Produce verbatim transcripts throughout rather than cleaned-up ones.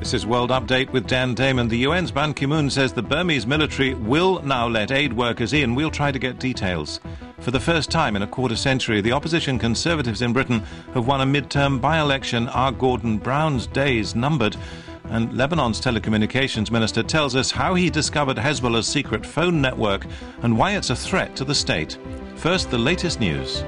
This is World Update with Dan Damon. The U N's Ban Ki-moon says the Burmese military will now let aid workers in. We'll try to get details. For the first time in a quarter century, the opposition Conservatives in Britain have won a mid-term by-election. Are Gordon Brown's days numbered? And Lebanon's telecommunications minister tells us how he discovered Hezbollah's secret phone network and why it's a threat to the state. First, the latest news.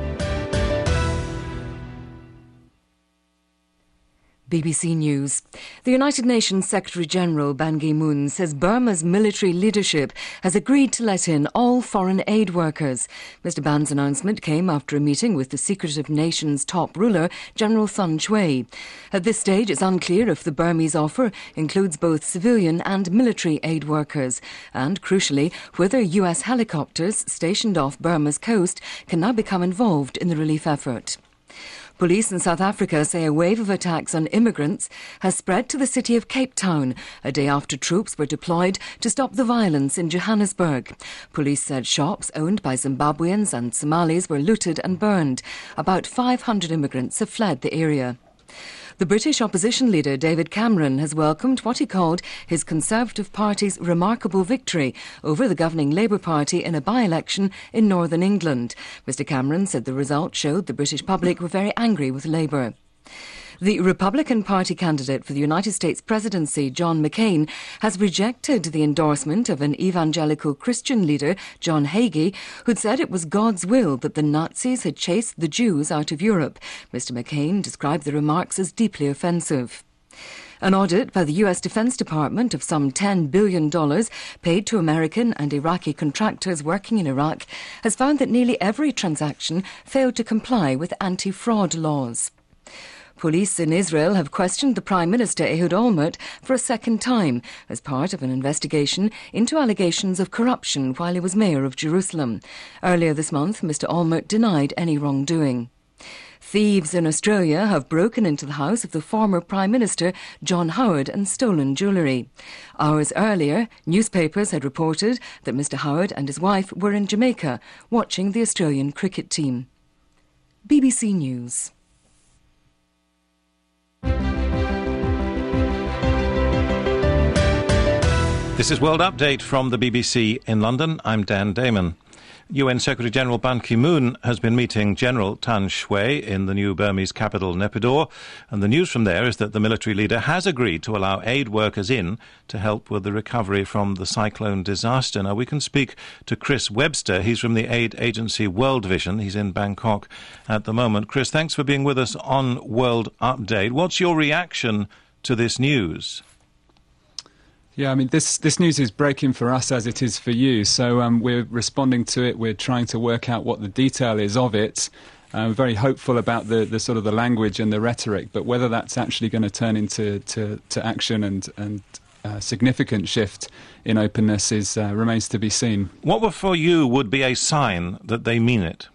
B B C News. The United Nations Secretary-General Ban Ki-moon says Burma's military leadership has agreed to let in all foreign aid workers. Mister Ban's announcement came after a meeting with the secretive nation's top ruler, General Than Shwe. At this stage, it's unclear if the Burmese offer includes both civilian and military aid workers, and, crucially, whether U S helicopters stationed off Burma's coast can now become involved in the relief effort. Police in South Africa say a wave of attacks on immigrants has spread to the city of Cape Town, a day after troops were deployed to stop the violence in Johannesburg. Police said shops owned by Zimbabweans and Somalis were looted and burned. About five hundred immigrants have fled the area. The British opposition leader David Cameron has welcomed what he called his Conservative Party's remarkable victory over the governing Labour Party in a by-election in Northern England. Mister Cameron said the result showed the British public were very angry with Labour. The Republican Party candidate for the United States presidency, John McCain, has rejected the endorsement of an evangelical Christian leader, John Hagee, who'd said it was God's will that the Nazis had chased the Jews out of Europe. Mister McCain described the remarks as deeply offensive. An audit by the U S Defense Department of some ten billion dollars paid to American and Iraqi contractors working in Iraq has found that nearly every transaction failed to comply with anti-fraud laws. Police in Israel have questioned the Prime Minister Ehud Olmert for a second time as part of an investigation into allegations of corruption while he was mayor of Jerusalem. Earlier this month, Mister Olmert denied any wrongdoing. Thieves in Australia have broken into the house of the former Prime Minister John Howard and stolen jewellery. Hours earlier, newspapers had reported that Mister Howard and his wife were in Jamaica watching the Australian cricket team. B B C News. This is World Update from the B B C in London. I'm Dan Damon. U N Secretary-General Ban Ki-moon has been meeting General Than Shwe in the new Burmese capital, Naypyidaw, and the news from there is that the military leader has agreed to allow aid workers in to help with the recovery from the cyclone disaster. Now, we can speak to Chris Webster. He's from the aid agency World Vision. He's in Bangkok at the moment. Chris, thanks for being with us on World Update. What's your reaction to this news? Yeah, I mean, this, this news is breaking for us as it is for you. So um, we're responding to it. We're trying to work out what the detail is of it. I'm very hopeful about the, the sort of the language and the rhetoric, but whether that's actually going to turn into to, to action and and uh, significant shift in openness is uh, remains to be seen. What for you would be a sign that they mean it?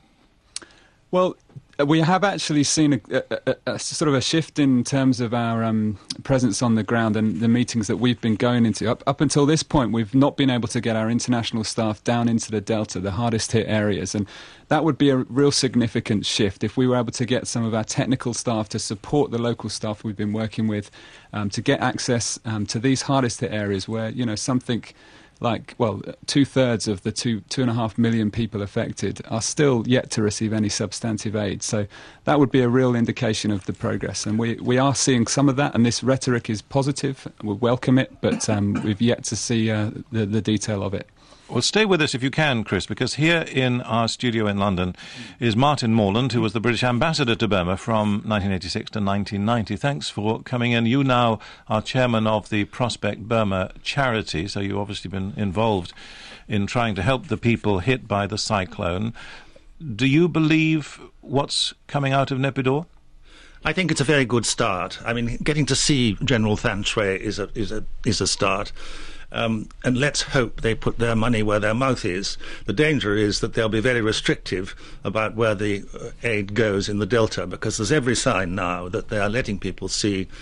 Well, we have actually seen a, a, a, a sort of a shift in terms of our um, presence on the ground and the meetings that we've been going into. Up, up until this point, we've not been able to get our international staff down into the Delta, the hardest hit areas, and that would be a real significant shift if we were able to get some of our technical staff to support the local staff we've been working with um, to get access um, to these hardest hit areas where, you know, something like, well, two-thirds of the two, two and a half million people affected are still yet to receive any substantive aid. So that would be a real indication of the progress. And we, we are seeing some of that, and this rhetoric is positive. We welcome it, but um, we've yet to see uh, the, the detail of it. Well, stay with us if you can, Chris, because here in our studio in London is Martin Morland, who was the British ambassador to Burma from nineteen eighty-six to nineteen ninety. Thanks for coming in. You now are chairman of the Prospect Burma charity, so you've obviously been involved in trying to help the people hit by the cyclone. Do you believe what's coming out of Naypyidaw? I think it's a very good start. I mean, getting to see General Than Shwe is a is a is a start. Um, and let's hope they put their money where their mouth is. The danger is that they'll be very restrictive about where the uh, aid goes in the Delta, because there's every sign now that they are letting people see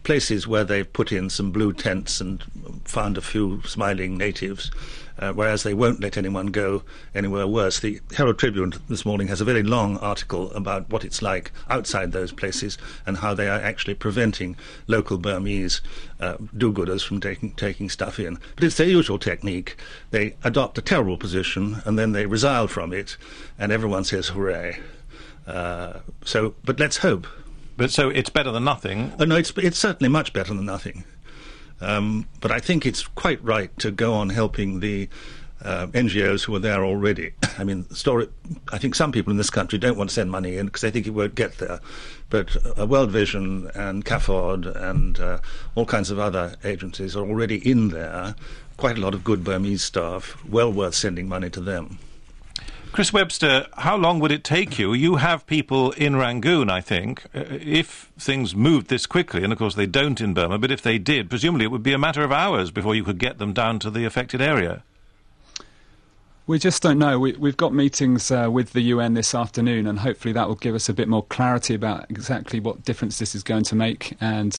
places where they've put in some blue tents and found a few smiling natives, uh, whereas they won't let anyone go anywhere worse. The Herald Tribune this morning has a very long article about what it's like outside those places and how they are actually preventing local Burmese uh, do-gooders from taking, taking stuff in. But it's their usual technique. They adopt a terrible position and then they resile from it, and everyone says hooray. Uh, so, but let's hope. But so it's better than nothing? Oh, no, it's, it's certainly much better than nothing. Um, but I think it's quite right to go on helping the uh, N G Os who are there already. I mean, story, I think some people in this country don't want to send money in because they think it won't get there. But uh, World Vision and CAFOD and uh, all kinds of other agencies are already in there. Quite a lot of good Burmese staff, well worth sending money to them. Chris Webster, how long would it take you? You have people in Rangoon, I think. Uh, if things moved this quickly, and of course they don't in Burma, but if they did, presumably it would be a matter of hours before you could get them down to the affected area. We just don't know. We, we've got meetings uh, with the U N this afternoon, and hopefully that will give us a bit more clarity about exactly what difference this is going to make and